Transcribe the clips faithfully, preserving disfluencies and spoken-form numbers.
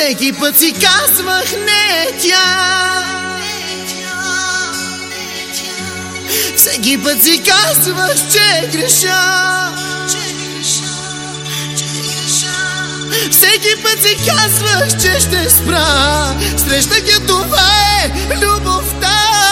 Всеки път си казвах не тя, всеки път си казвах, че греша, всеки път си казвах, че ще спра. Срещах я, това е любовта.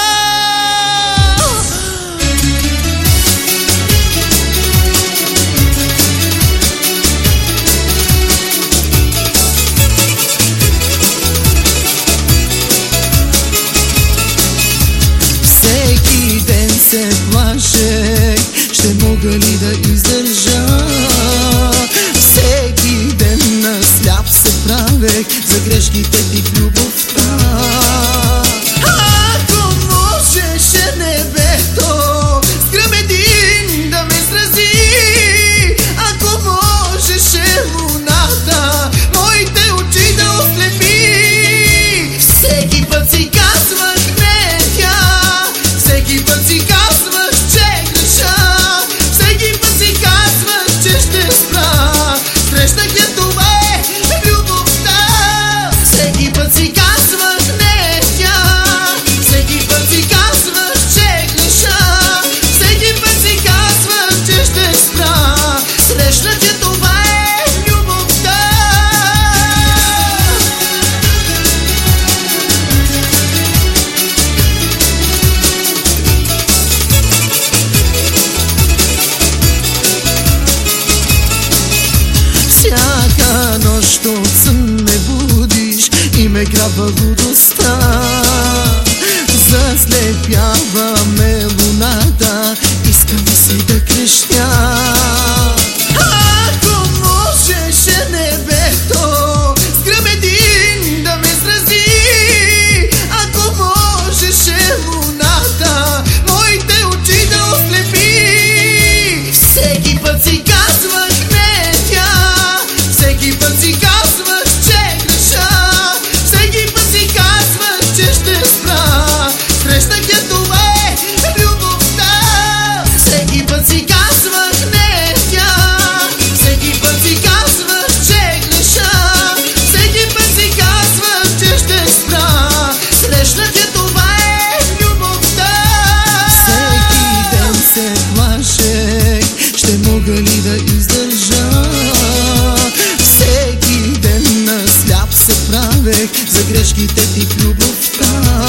Всеки ден се плашех, ще мога ли да издържа. Всеки ден на сляп се правех за грешките ти в любовта. Ако можеше небето с гръм един да ме срази, ако можеше луната моите очи да ослепи. Всеки път си казвах не тя, всеки път си казвах, че греша, всеки път си казвах, че ще спра. Срещах я, това е любовта. Всеки път си казвах не тя, всеки път си казвах, че греша, всеки път си казвах, че ще спра. Срещах я, това е любовта. Всяка нощ от сън ме будиш и ме грабва лудостта. Заслепява ме луната, искам си да крещя. Ако можеше небето с гръм един да ме срази, ако можеше луната моите очи да ослепи. Всеки път си казвах не тя, всеки път си казвах, че греша, всеки път си казвах, че ще спра. Срещах я, това е любовта. Всеки път си казвах не тя, всеки път си казвах, че греша, всеки път си казвах, че ще спра. Срещах я, това е любовта. Всеки ден се плашех, ще мога ли да издържа. Всеки ден на сляп се правех за грешките ти в любовта.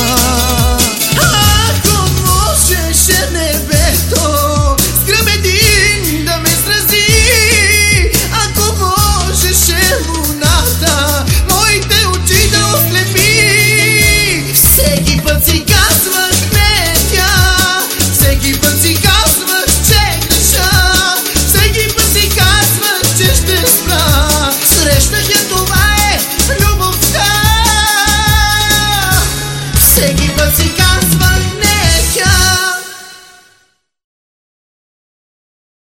Ако можеше небето с гръм един да ме срази, ако можеше луната моите очи да ослепи. Всеки път си казвах не тя, всеки път си казвах, че греша, всеки път си казвах, че ще спра. Срещах я, това е любовта. Всеки път си казвах